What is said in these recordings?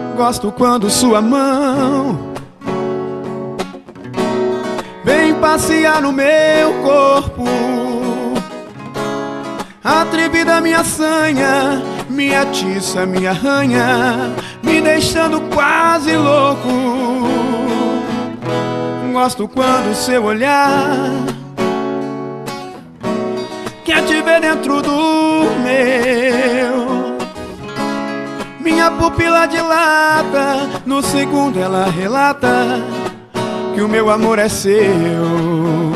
Gosto quando sua mão vem passear no meu corpo, atrevida minha sanha, me atiça, me arranha, me deixando quase louco. Gosto quando seu olhar quer te ver dentro do meu. Minha pupila dilata, no segundo ela relata que o meu amor é seu.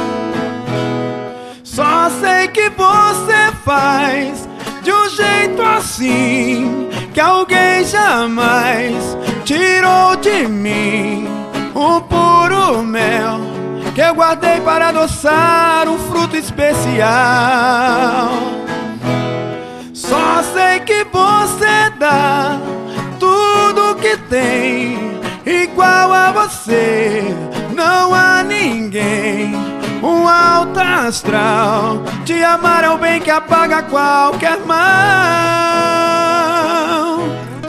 Só sei que você faz de um jeito assim que alguém jamais tirou de mim. Um puro mel que eu guardei para adoçar um fruto especial. Só sei que você dá tudo que tem, igual a você não há ninguém. Um alto astral, te amar é o bem que apaga qualquer mal.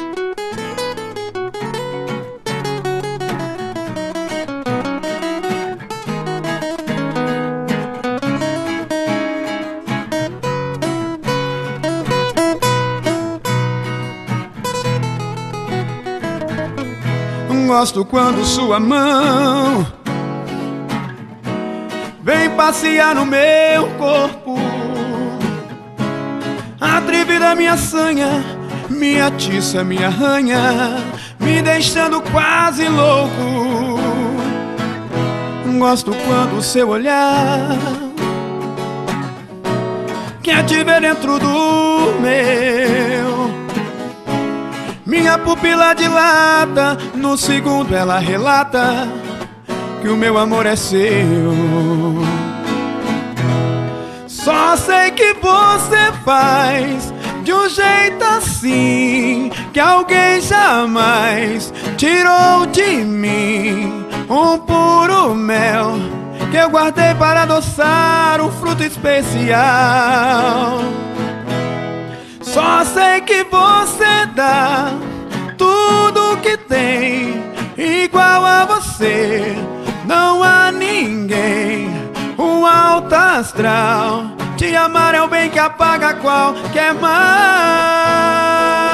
Gosto quando sua mão vem passear no meu corpo, atrevida minha sanha, me atiça, me arranha, me deixando quase louco. Gosto quando seu olhar quer te ver dentro do meu. Minha pupila dilata, no segundo ela relata que o meu amor é seu. Só sei que você faz de um jeito assim que alguém jamais tirou de mim. Um puro mel que eu guardei para adoçar um fruto especial. Só sei que você dá tudo que tem, igual a você não há ninguém. Um alto astral, te amar é o bem que apaga qualquer mal.